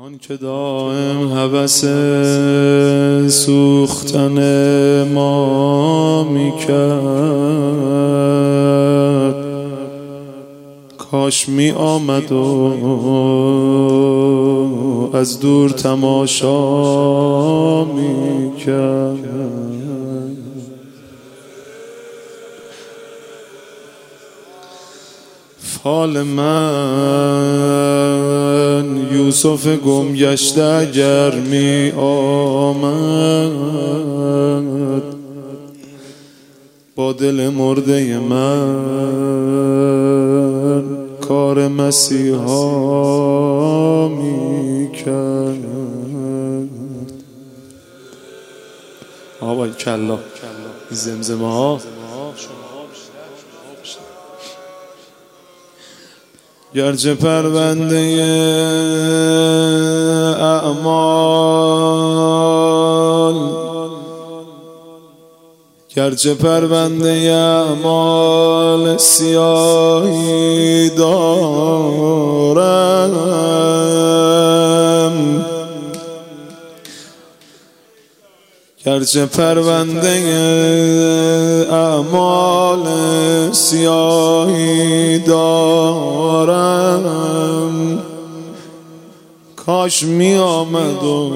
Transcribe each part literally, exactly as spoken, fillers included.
آن که دائم هوس سوختن ما میکرد، کاش می آمد و از دور تماشا میکرد. فال من یوسف گم گشته اگر می آمد، با دل مرده من کار مسیحا می کرد. آبای کلا زمزمه ها گرچه پرونده اعمال گرچه پرونده اعمال سیاهی دارم، گرچه پرونده اعمال سیاهی دارم، کاش می آمد و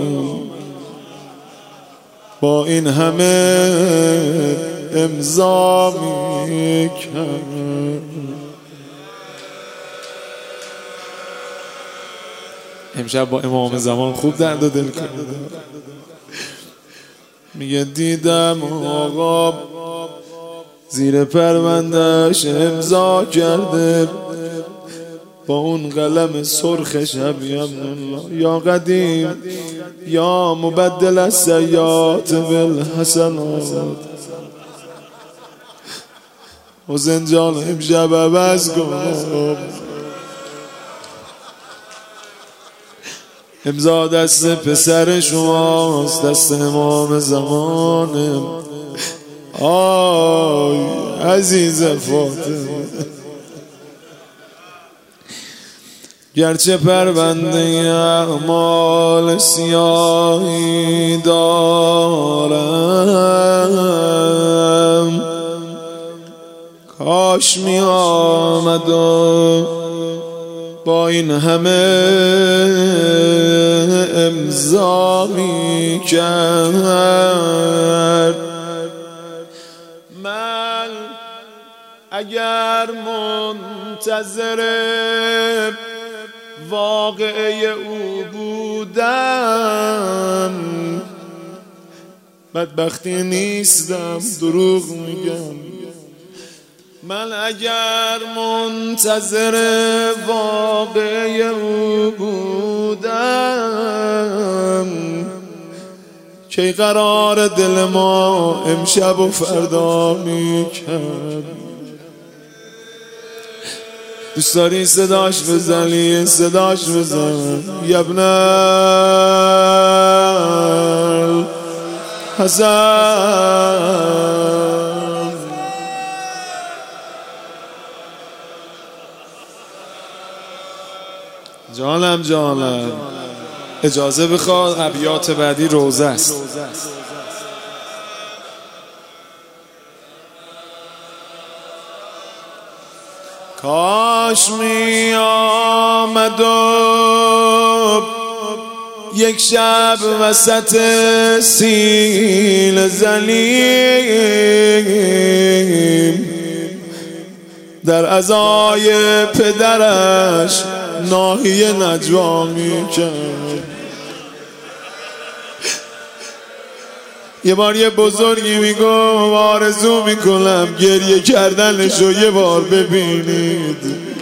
با این همه امضا می کرد. امشب با امام زمان خوب درد و دل کرد. میگه دیدم آقا زیر پروندهش امضا کرده با اون قلم سرخش حبیب الله، یا قدیم یا مبدل السیئات بالحسنات. حسین جان امشب عوض کن، امضا دست پسر شماست، دست امام زمانه. آی عزیز فاطمه، گرچه پرونده اعمال سیاهی دارم، کاش می آمد و با این همه امضا می کرد. من اگر منتظر واقعه او بودم، بدبختی نیستم، دروغ میگم. من اگر منتظر واقعه او بودم، کی قرار دل ما امشب و فردا میکرد. دوست داری صداش بزنی صداش بزن، یبنال حسن. جانم جانم اجازه بخواد، ابیات بعدی روزه است. کاش می آمد و یک شب وسط سیل زلیم در عزای پدرش ناحیه نجوا می کرد. یه بار یه بزرگی میگو آرزو میکنم گریه کردنشو یه بار ببینید،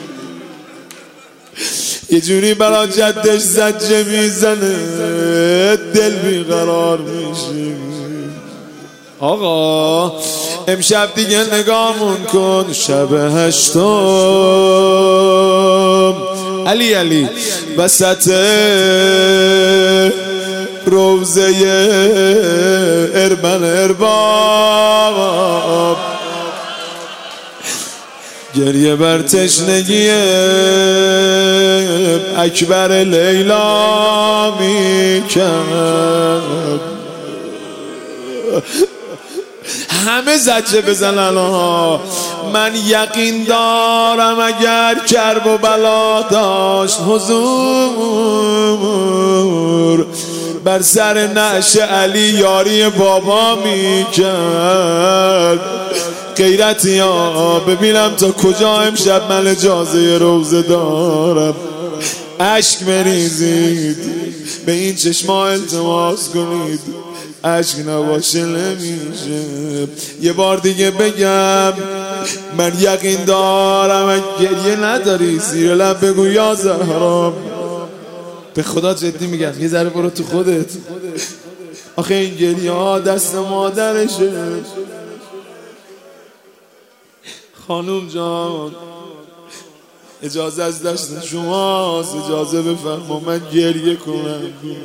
یه جوری برا جدش زجه میزنه دل بیقرار میشه. آقا امشب دیگه نگامون کن، شب هشتم علی علی وسط روزه اربن ارباب، گریه بر تشنگی اکبر لیلا میکرد. همه زجه بزنن ها. من یقین دارم اگر کرب و بلا داشت حضور، بر سر نعش علی یاری بابا میکرد. غیرتی ها ببینم تا کجا امشب من اجازه روزه دارم. عشق بریزید به این چشما التماس کنید، عشق نباشه نمیشه. یه بار دیگه بگم من یقین دارم. گریه نداری زیر لب بگو یا زهرا. به خدا جدی میگم یه ذره برو تو خودت. آخه این گریه ها دست مادرشه. خانوم جان اجازه از دست شماست، اجازه بفرما من گریه کنم.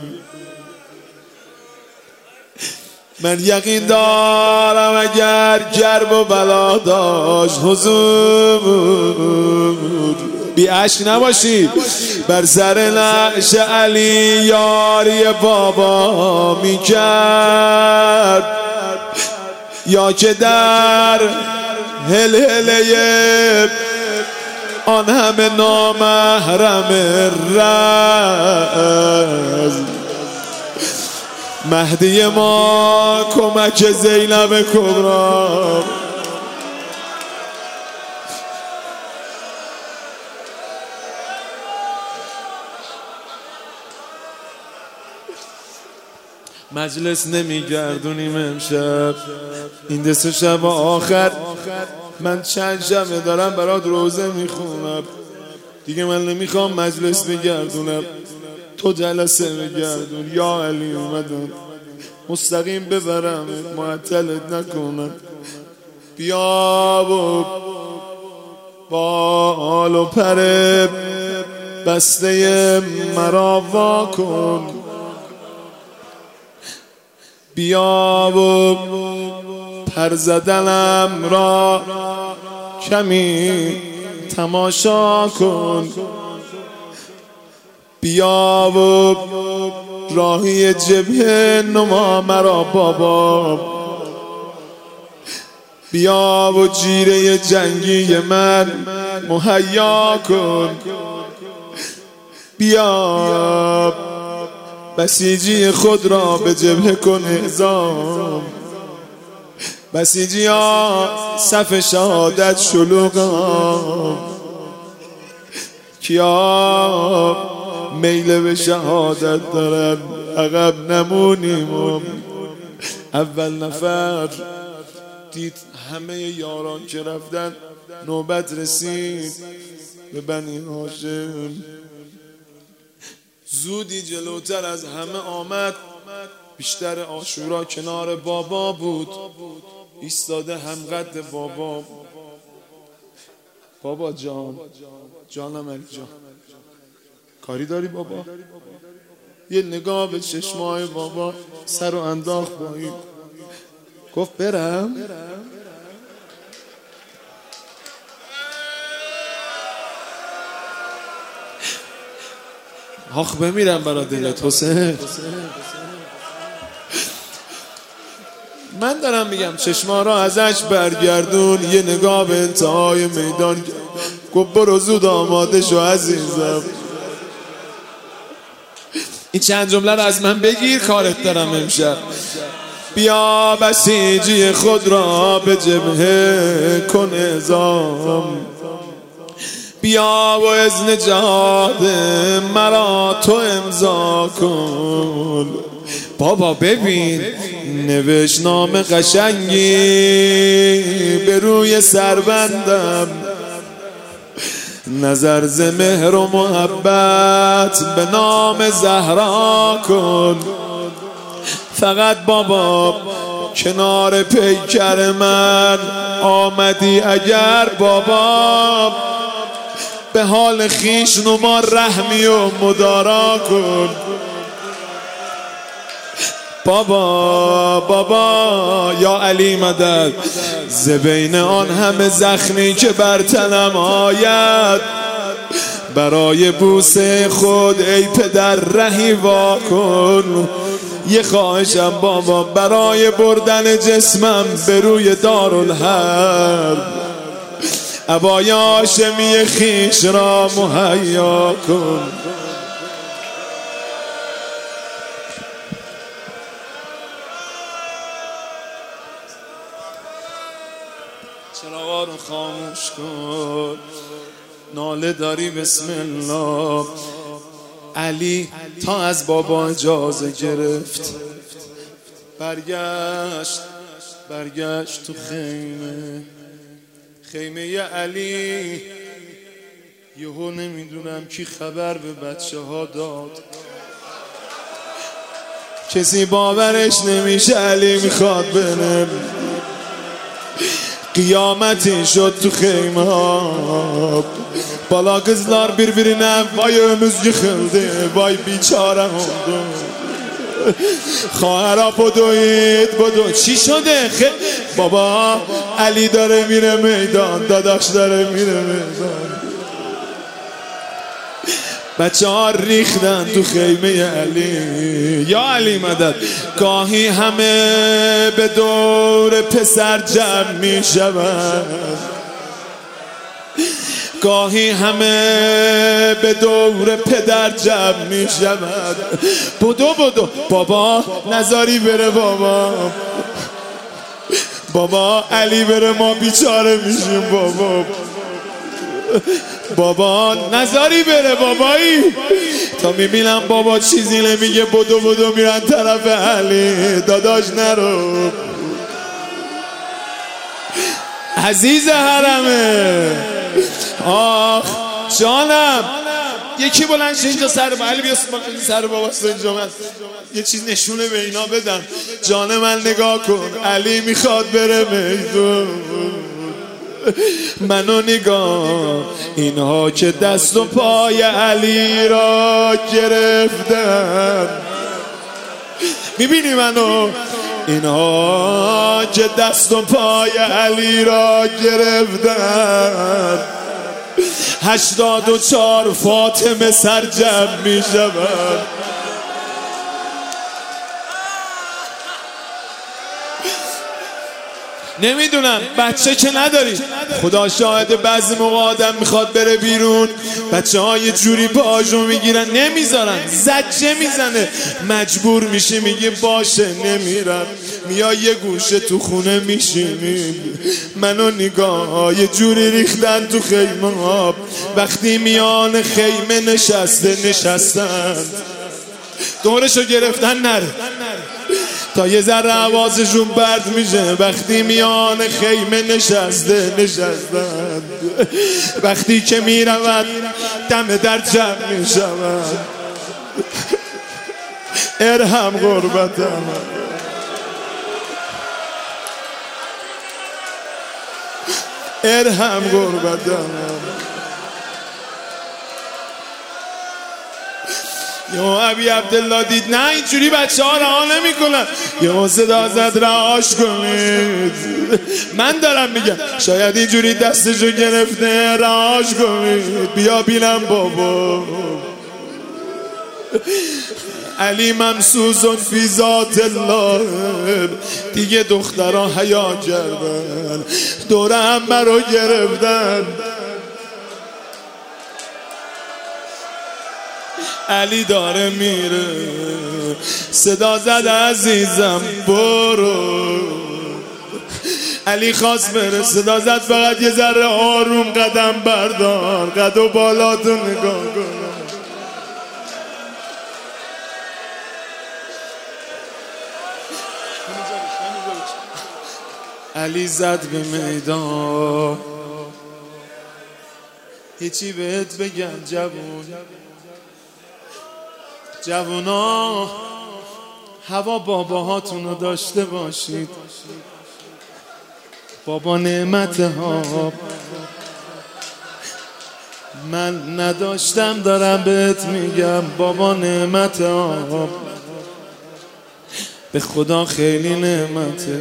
من یقین دارم اگر گرب و بلا داشت حضور، بی عشق نباشید، بر سر نعش علی یاری بابا میکرد. یا که در هل هله آن همه نامحرم رز، مهدی ما کمک زینب کبرا. مجلس نمیگردونیم امشب، این دست شب آخر. من چند شبه دارم برات روزه میخونم دیگه، من نمیخوام مجلس بگردونم، تو جلسه بگردون. یا علی اومدن مستقیم ببرم معطلت نکنم. بیا و بال و پر بسته مرا وا کن، بیا و پر زدنم را کمی تماشا کن، بیا و راهی جبهه نما مرا بابا، بیا و جیره جنگی من مهیا کن، بیا بسیجی خود را به جبهه کن اعزام. بسیجی ها صف شهادت شلوغا، کیا میل به شهادت دارن عقب نمونیم. اول نفر دید همه یاران که رفتن، نوبت رسید به بنی هاشم. زودی جلوتر از همه آمد، بیشتر عاشورا کنار بابا بود، ایستاده همقد بابا. بابا جان، جانم علی جان، کاری داری بابا؟ یه نگاه به چشمای بابا، سر رو انداخت پایین، گفت برم؟ آخ بمیرم برا دلت حسین. من دارم میگم چشما را ازش برگردون، یه نگاه به انتهای میدان، گفت برو زود آماده شو عزیزم. این چند جمله رو از من بگیر، کارت دارم امشب. بیا بسیجی خود را به جبهه کن اعزام، بیا و اذن جهاد مرا تو امضا کن. بابا ببین نوشت نام قشنگی به روی سربندم، نظر ز مهر و محبت به نام زهرا کن. فقط بابا کنار پیکر من آمدی اگر بابا، به حال خیش نما رحمی و مدارا کن. بابا بابا یا علی مدد، ز بین آن همه زخمی که بر تنم آید، برای بوسه خود ای پدر رهی وا کن. یه خواهشم بابا، برای بردن جسمم به روی دارالحرب عبای هاشمی خویش را مهیا کن. چراغا رو خاموش کن، ناله داری بسم الله. علی تا از بابا اجازه گرفت برگشت برگشت تو خیمه خیمه علی. یهو نمیدونم کی خبر به بچه ها داد، کسی باورش نمیشه علی میخواد بره. Kıyametin şöttü xeyma Bala kızlar birbirine vay ömüz yıkıldı, vay biçare oldu. خواهرا بدوید بدو. چی شده؟ خ... بابا علی داره میره میدان، داداش داره میره میدان. بچه ها ریختن تو خیمه علی. یا علی مدد. گاهی همه به دور پسر جمع می شود، گاهی همه به دور پدر جمع می شود. بدو بدو بابا نذاری بره بابا، بابا علی بره ما بیچاره میشیم بابا، بابا نذاری بره بابایی. تا میبینم بابا چیزی نمیگه بدو بدو میرن طرف علی. داداش نرو عزیز حرمه. آخ جانم، یکی بلند شه اینجا سر با علی بیا سر بابا اینجا، من یه چیز نشونه به اینا بدم. جان من نگاه کن، علی میخواد بره میدون. منو نگاه، اینها که دست و پای علی را گرفتن. میبینی منو؟ اینها که دست و پای علی را گرفتن. هشتاد و چار فاطمه سرجم میشود. نمیدونم بچه که نداری، خدا شاهد بعضی موقع آدم میخواد بره بیرون، بچه ها یه جوری پاهاشو میگیرن نمیذارن، زجه میزنه، مجبور میشه میگه باشه نمیرم. میای یه گوشه تو خونه میشینیم. منو نگاه، یه جوری ریختن تو خیمه ها. وقتی میان خیمه نشسته نشستن دورشو گرفتن نره تا یه ذره آوازشون برد میشه. وقتی میان خیمه نشسته نشستن، وقتی که میرود دم در جمع میشود. ارحم غربتم، ارحم غربتم. یو ابی عبدالله دید نه اینجوری بچه ها رها نمی کنن. یو صدا زد رهاش کنید. من دارم میگم شاید اینجوری دستشو گرفته، رهاش کنید بیا بینم بابا. علی ممسوزون فی ذات الله. دیگه دخترها حیا کردن، دوره همه رو گرفتن. علی داره میره، صدا زد عزیزم برو. علی خواست بره، صدا زد فقط یه ذره آروم قدم بردار، قد و بالاتو نگاه کن. علی زد به میدان. هیچی بهت بگم جوون، جوونا هوا باباهاتون رو داشته باشید. بابا نعمت ها من نداشتم، دارم بهت میگم بابا نعمت ها. به خدا خیلی نعمته.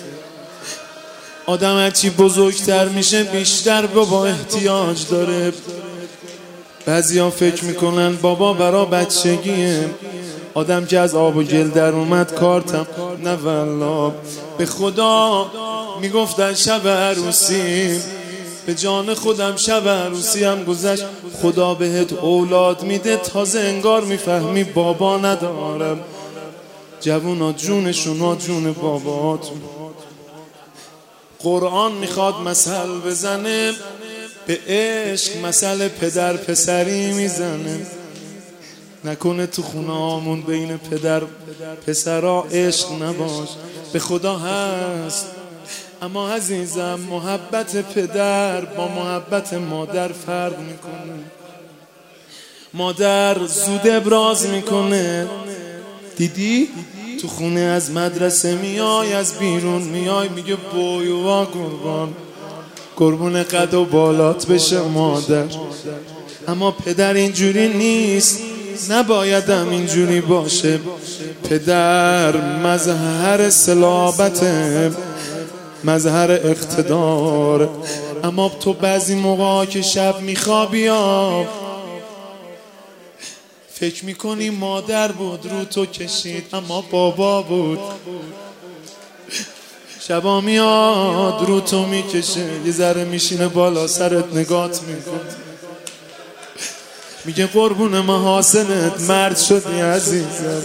آدم هرچی بزرگتر میشه بیشتر بابا احتیاج داره. بعضیا فکر میکنن بابا برا بچگیه، آدم که از آب و گل در اومد کارتم. نه والله، به خدا میگفتن شب عروسی، به جان خودم شب عروسی هم گذشت. خدا بهت اولاد میده تازه انگار میفهمی بابا ندارم. جوونا جونشونا جون باباتون. قرآن میخواد مثل بزنه، به عشق مثل پدر پسری میزنه. نکنه تو خونه آمون بین پدر پسرا عشق نباش. به خدا هست، اما عزیزم محبت پدر با محبت مادر فرق میکنه. مادر زود ابراز میکنه. دیدی؟ تو خونه از مدرسه میای، از بیرون میای، میگه بویوا قربان قربون قد و بالات بشه مادر. اما پدر اینجوری نیست، نبایدم اینجوری باشه. پدر مظهر صلابته، مظهر اقتدار. اما تو بعضی موقع که شب میخوابی فکر میکنی مادر بود رو تو کشید، اما بابا بود. شبا میاد رو تو میکشه، یه ذره میشینه بالا سرت نگات میکنه، میگه قربون محاسنت مرد شدی عزیزم.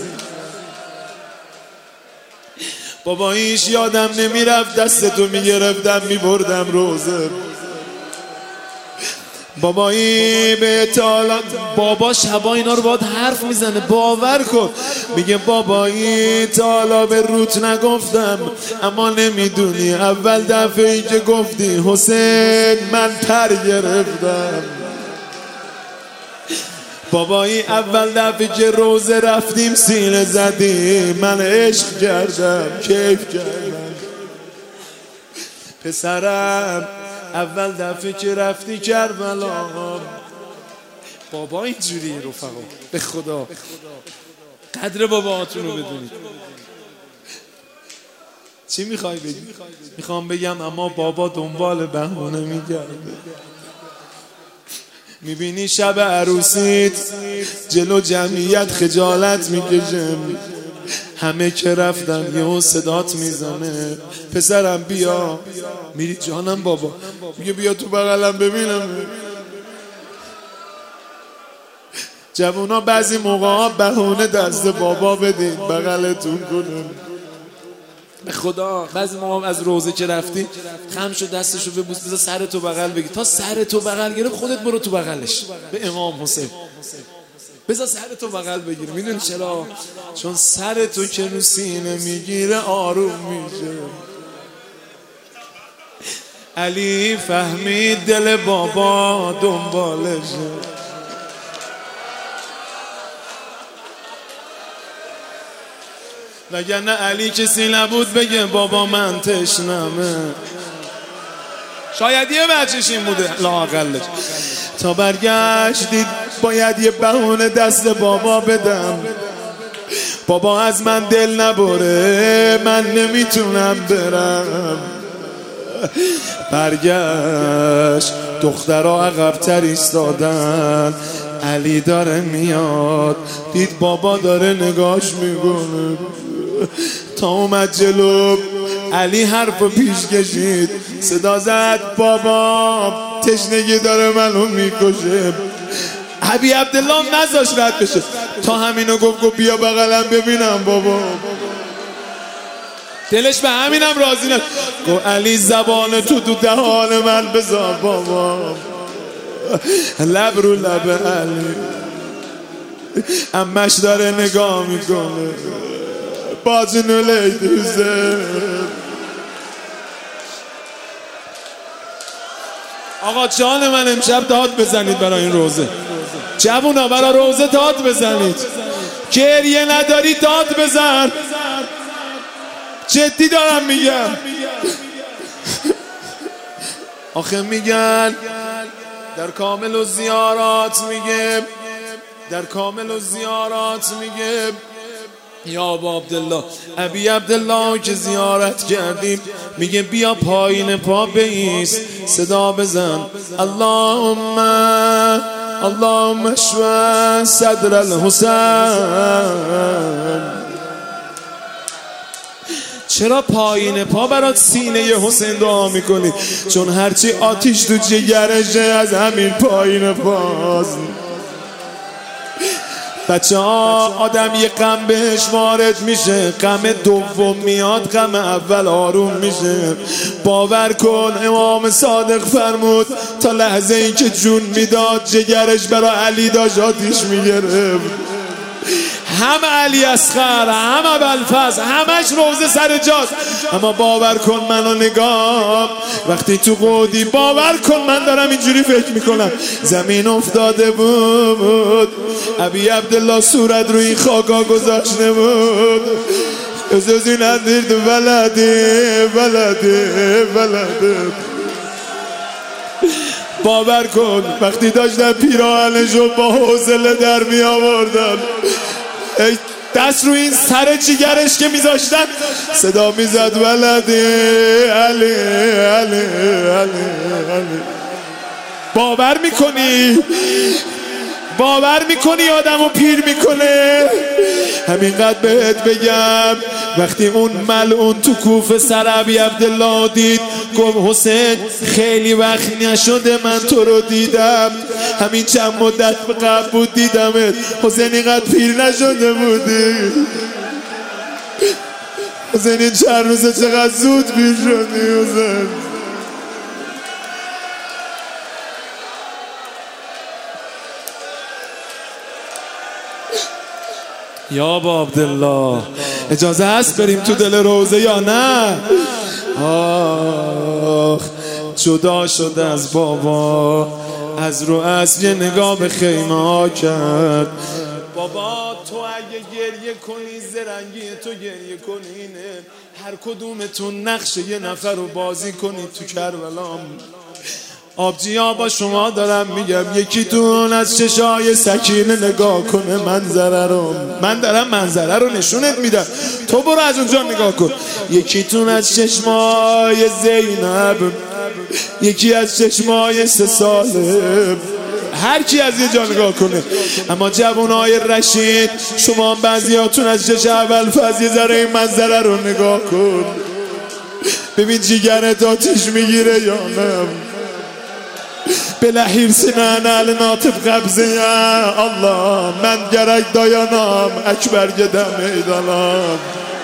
باباییش یادم نمیرفت دستتو میگرفتم میبردم روزه. بابایی به اطالات بابا شبا اینا رو باید حرف میزنه، باور کن. میگه بابایی تا حالا به روت نگفتم، اما نمیدونی اول دفعه ای که گفتی حسین من پر گرفتم. بابایی اول دفعه که روزه رفتیم سینه زدیم، من عشق کردم کیف کردم. پسرم اول دفعه که رفتی کربلا. بابا اینجوریه رفقا، به خدا قدر باباهاتون رو بدونید. چی میخوای بگی؟ میخوام بگم اما بابا دنبال بهونه میگرده. میبینی شب عروسیت جلو جمعیت خجالت میکشه، همه که رفتن یهو صدات میزنه پسرم بیا. میری جانم بابا، میگه بیا تو بغلم ببینم. جوونا بعضی موقعا بهونه دست بابا بدین بغلتون کنم. به خدا بعضی موقع از روزه که رفتی خم شو دستشو ببوس، بذار سرتو بغل بگی. تا سرتو بغل گرفت خودت برو تو بغلش به امام حسین، بذار سرتو بغل بگیر. میدونی چرا؟ چون سرتو که رو سینه میگیره آروم میشه. علی فهمید دل بابا دنبالشه. وگرنه علی کسی نبود بگه بابا من تشنمه. شاید یه بچهش این بوده لااقلش. تا برگشتید باید یه بهونه دست بابا بدم. بابا از من دل نبره، من نمیتونم برم. برگشت دخترها عقب‌تر ایستادن. علی داره میاد، دید بابا داره نگاش میکنه. تا اومد جلو علی حرف پیش کشید، صدا زد بابا تشنگی داره منو میکشه. حبیب عبدالله نذاش رد بشه، تا همینو گفت گفت بیا بغلم ببینم بابا. دلش به همینم راضی نشد، گفت علی زبان تو تو دهان من بذار بابا. لب رو لب علی، امش داره نگاه میکنه. باجنو لیدوزه. آقا جان من امشب داد بزنید برای این روزه. جوونا برای روزه داد بزنید. گریه نداری داد بزن. جدی دارم میگم. آخه میگن در کامل و زیارات میگه، در کامل و زیارات میگه یا ابا عبدالله، ابی عبدالله که زیارت کردیم میگه بیا پایین پا بایست، صدا بزن اللهم اللهم اشف صدر الحسین. چرا پایین پا برات سینه حسین دعا میکنی؟ چون هرچی آتیش تو جگرشه از همین پایین پاست. بچه ها آدم یه غم بهش وارد میشه، غم دوم میاد، غم اول آروم میشه. باور کن امام صادق فرمود تا لحظه ای که جون میداد جگرش برای علی داشت آتیش میگرفت. هم علی اصغر هم ابوالفضل همش روزه سر جاست. اما باور کن منو نگاه، وقتی تو قودی باور کن من دارم اینجوری فکر میکنم، زمین افتاده بود، ابی عبدالله صورت روی خاکا گذاشته بود، ازازی ندید ولده ولده ولده. باور کن وقتی داشتن پیراهنشو با حوصله در می آوردن، دست رو این سر جیگرش که میذاشتن صدا میزد ولده علی علی علی علی. باور میکنی؟ باور میکنی آدمو پیر میکنه؟ همینقدر بهت بگم وقتی اون ملعون تو کوفه سر ابی عبدالله دید گفت حسین خیلی وقت نشده من تو رو دیدم، همین چند مدت قبل بود دیدمت. حسین اینقدر پیر نشده بودی؟ حسین این چند روزه چقدر زود پیر شدی حسین. یا ابا عبدالله اجازه هست بریم تو دل روزه یا نه؟ آخ جدا شده از بابا، از رو اصل یه نگاه به خیمه ها کرد. بابا تو اگه گریه کنی زرنگی تو گریه کنینه، هر کدومتون نقش یه نفر رو بازی کنی تو کربلام. آبجیا با شما دارم میگم یکیتون از چشای سکینه نگاه کنه منظره رو، من دارم منظره رو نشونت میدم، تو برو از اونجا نگاه کن. یکیتون از چشمای زینب، یکی از چشمای سه ساله، هر کی از یه جا نگاه کنه. اما جوانای رشید شما بعضیاتون از چش ابوالفضل یه ذره این منظره رو نگاه کن، ببین جیگرت آتیش میگیره یا نه. بلحیر سنان ال ناطف قبضه یا الله، من گرک داyanam اکبر گدم میدانم.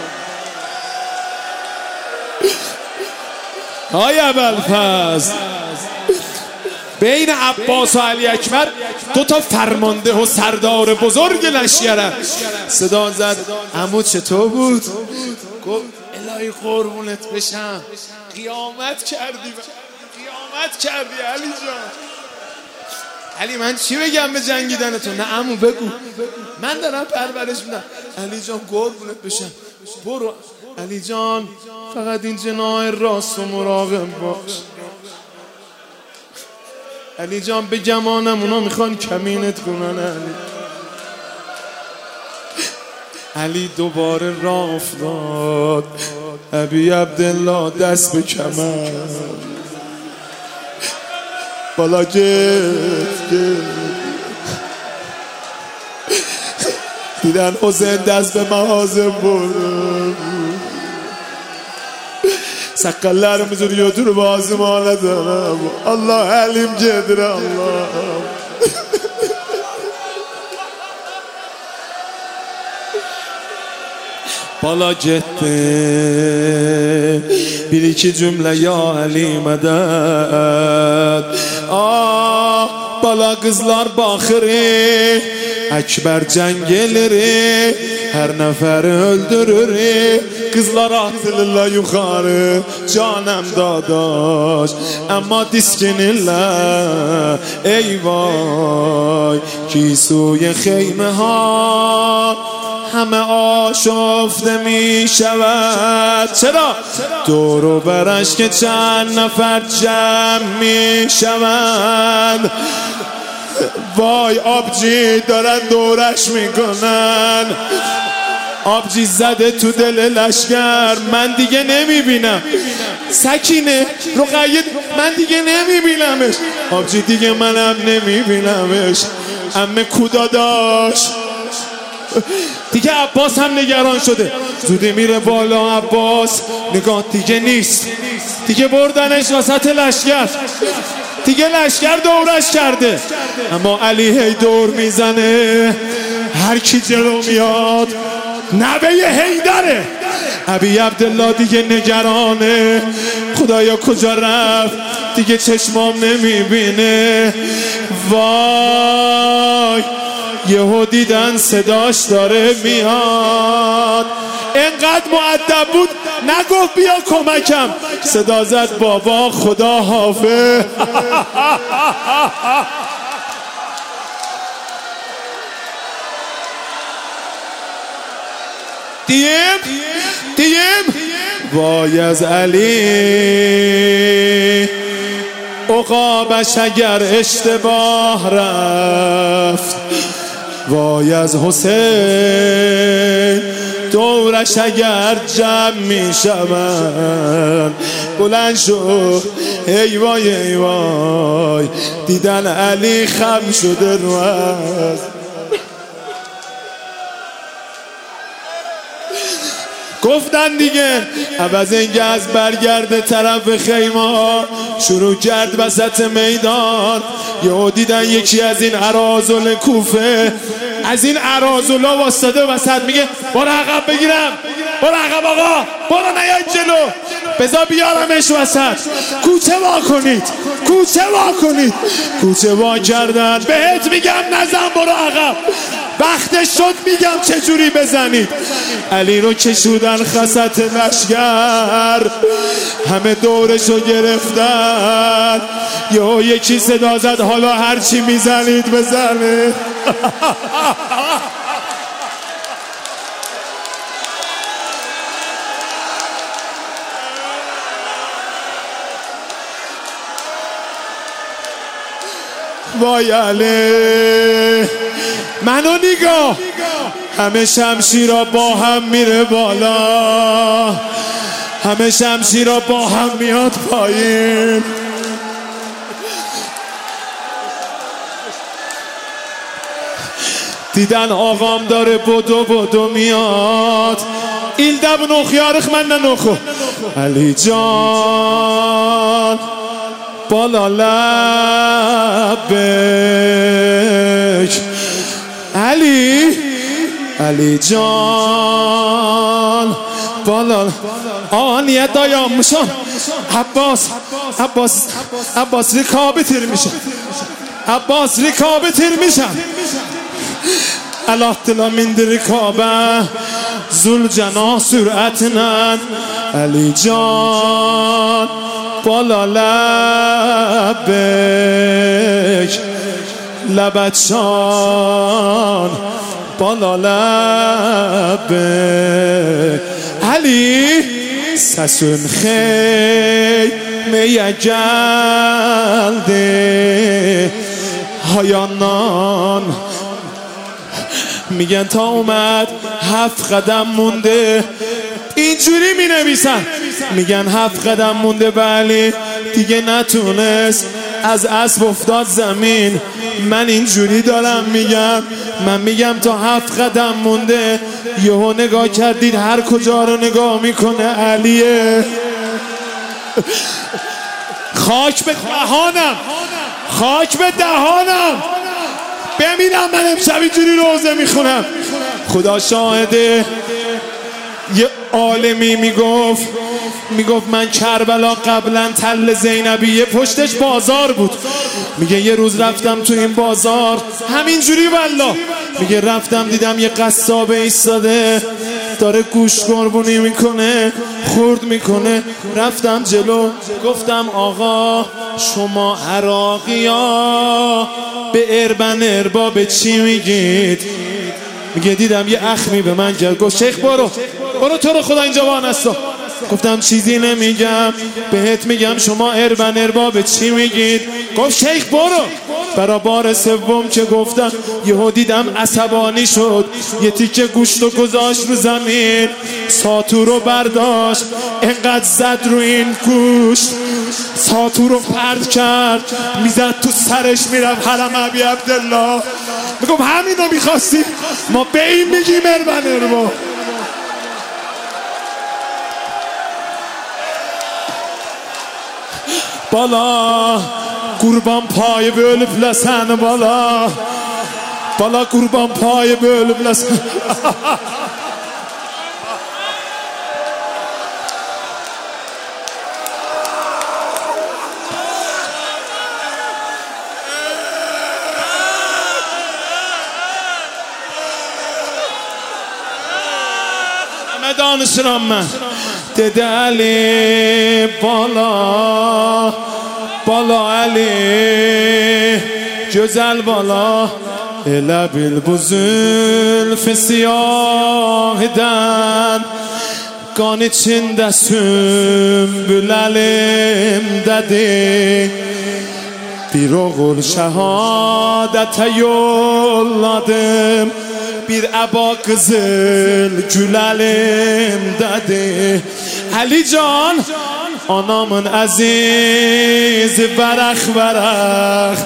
های ابوالفضل بین عباس و علی اکبر دو تا فرمانده و سردار بزرگ لشکرن. صدا زد عمو چطور بود؟ گفت الهی قربونت بشم، قیامت کردی قیامت کردی علی جان. علی من چی بگم به جنگیدنتون؟ نه عمو بگو، من دارم پرورش میدم. علی جان قربونت بشم برو. علی جان فقط این جناح راست و مراقب باش. علی جان به گمانم اونا میخوان کمینت کنن. علی علی دوباره راه افتاد، ابی عبدالله دست به کمر بالا گفت دیدن حسین دست به مغازه برد، سقلر میذاری یا تو رو بازی ما ندارم. الله علیم جدر الله. بالا جده bir iki cümle ya Ali meded. Ah bala kızlar bakırı, Ekber cengeleri her neferi öldürür. Kızlar atılırlar yukarı, canım dadaş ama diskinirler. Ey vay ki suye خیمه ها همه آشفته می شود. چرا؟ دور و برش که چند نفر جمع می شود. وای آبجی دارن دورش میکنن. آبجی زده تو دل لشگر، من دیگه نمیبینم. سکینه رقیه من دیگه نمیبینمش. آبجی دیگه منم نمیبینمش. عمه کوداداش دیگه عباس هم نگران شده، زودی میره بالا عباس، نگاه دیگه نیست، دیگه بردنش وسط لشگر، دیگه لشگر دورش کرده. اما علی هی دور میزنه، هر کی جلو میاد نوه حیدره. ابی عبدالله دیگه نگرانه، خدایا کجا رفت دیگه چشمام نمیبینه. وای یهو دیدن صداش داره میاد، انقدر مؤدب بود نگفت بیا کمکم، صدا زد بابا خدا حافظ. دیم دیم وای از علی عقابش اگر اشتباه رفت، وای از حسین دورش اگر جمع می شود. بلند شد ای وای ای وای، دیدن علی خم شده رو از. گفتن دیگه عوض اینکه از برگرده طرف خیمه، شروع کرد وسط میدان. یهو دیدن یکی از این اراذل کوفه، از این اراذلا واسطه وسط، میگه برو عقب بگیرم، برو عقب آقا، برو نیاید جلو، بذار بیارمش وسط. کوچه وا کنید، کوچه وا کنید. کوچه وا کردن، بهت میگم نزن برو عقب، وقتش شد میگم چجوری بزنید. علی رو کشودن خسط لشگر، همه دورشو گرفتن. یهو یکی صدا زد حالا هرچی میزنید بزنید. وای علی منو نگاه، همه شمشیرا با هم میره بالا، همه شمشیرا با هم میاد پایین. دیدن آقام داره بدو بدو میاد، ایل دب نخیارخ من ننخو. علی جان بالا لبک، علی علی جان بالا. آه نیت دایم میشن عباس، عباس عباس رکابه تیر میشن، عباس رکابه تیر میشن. الله دلا من رکابه زل جنا سرعتنن. علی جان بالا لبک، لبت شان بالا لبک. علی سسون خی میگلده هایانان، میگن تا اومد هفت قدم مونده، اینجوری می نویسن، میگن هفت قدم مونده. بله دیگه نتونست، از اسب افتاد زمین. من اینجوری دارم میگم، من میگم تا هفت قدم مونده. یهو نگاه کردید هر کجا رو نگاه میکنه علیه. خاک به دهانم، خاک به دهانم، بمیرم من امشب اینجوری روزه میخونم. خدا شاهده. یه عالمی میگفت میگفت من کربلا قبلا تل زینبیه پشتش بازار بود. میگه یه روز رفتم تو این بازار همینجوری والله، میگه رفتم دیدم یه قصابه ایستاده داره گوشت قربونی میکنه، خورد میکنه. رفتم جلو گفتم آقا شما عراقی ها به اربن ارباب چی میگید؟ میگه دیدم یه اخمی به من کرد، گفت شیخ برو برو تو رو خدا اینجا وانستا. گفتم چیزی نمیگم، بهت میگم شما اربن ارباب چی میگید؟ گفت شیخ برو برا بار سوم که گفتم یهو دیدم عصبانی شد، یه تیکه گوشت و گذاشت رو زمین، ساتور رو برداشت انقدر زد رو این گوشت، ساتور رو پرد کرد میزد تو سرش میرفت حرم ابی عبدالله. میگم همینو میخواستی؟ ما به این میگیم اربن اربا. بالا قربان پای bölüp لسن بالا بالا قربان پای bölüp لسن. danışıram mən. Dedi Ali bala bala Ali güzel bala elə bil bu zülfü siyahiden qan içində sümbül əlimdədir. Bir oğul şəhadətə yolladım, bir əba qızıl gül əlimdədir. Ali can anamın əzizi vərəq vərəq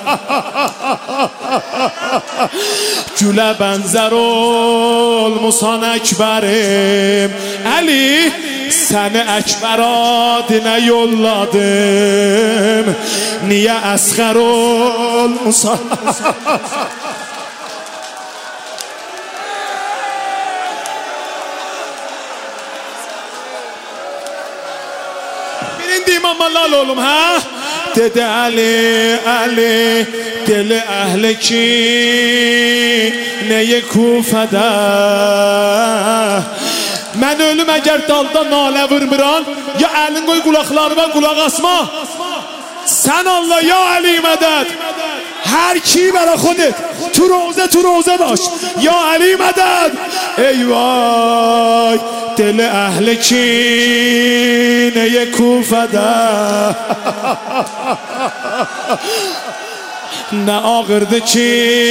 gülə bənzər olmusan əkbərim. Ali səni əkbər adinə yolladım, niyə əsğər olmusan? İmam Allah oğlum ha? Dedi Ali Ali deli ehli ki neye Kufədə. Mən ölüm əgər dalda nalə vurmuran, ya əlin qoy qulaqlarıma qulaq asma. Sən Allah ya Ali mədəd. Hər ki برا خودت تو روزه تو روزه باش. یا علی مدد. ای وای دل اهل کینه کوفەdə نه ağırdı ki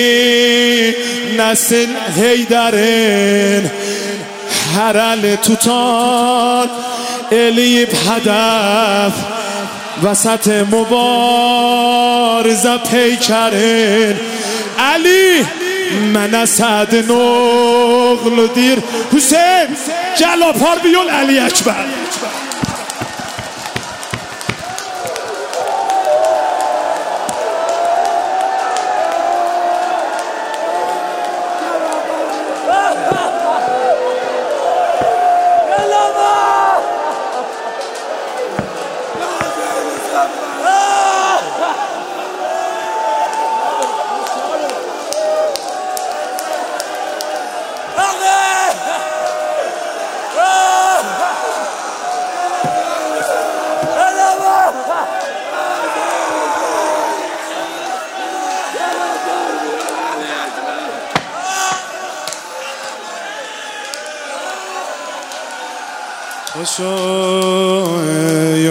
nesil Heydərin hər əli tutan eləyib hədəf vəsət mübarizə peykərin. Ali من اسد نغل دیر حسین جلاپار بیول علی اکبر. خوشو ای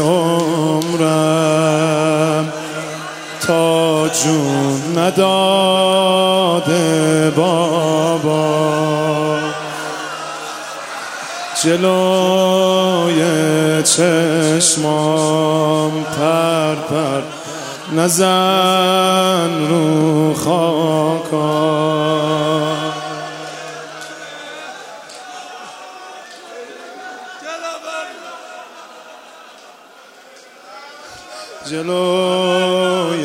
عمرم تا جون نداده بابا، جلوی چشمام پر پر نزن رو خاکا. جلوی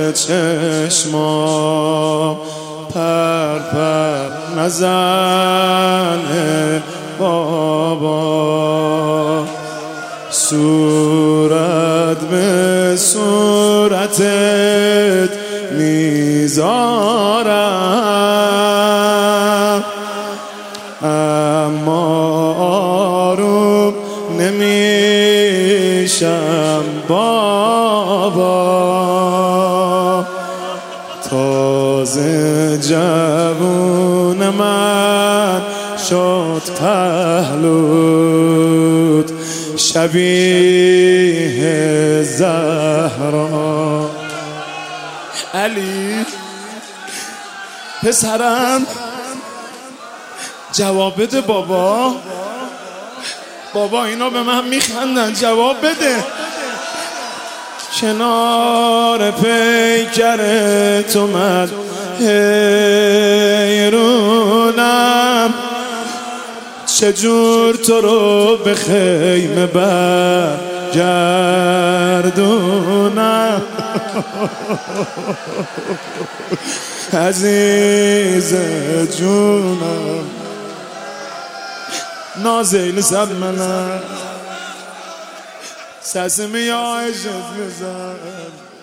چشمام پر پر نزن بابا، صورت به صورتت میذارم اما آروم نمیشم بابا. تازه جوون من شد پهلوت شبیه زهرا. علی پسرم جواب بده بابا. بابا اینا به من میخندن، جواب بده. کنار پیکر تو من حیرونم، چجور تو رو به خیمه برگردونم. عزیز جونم نازل زمنم سسمی عشق بزن.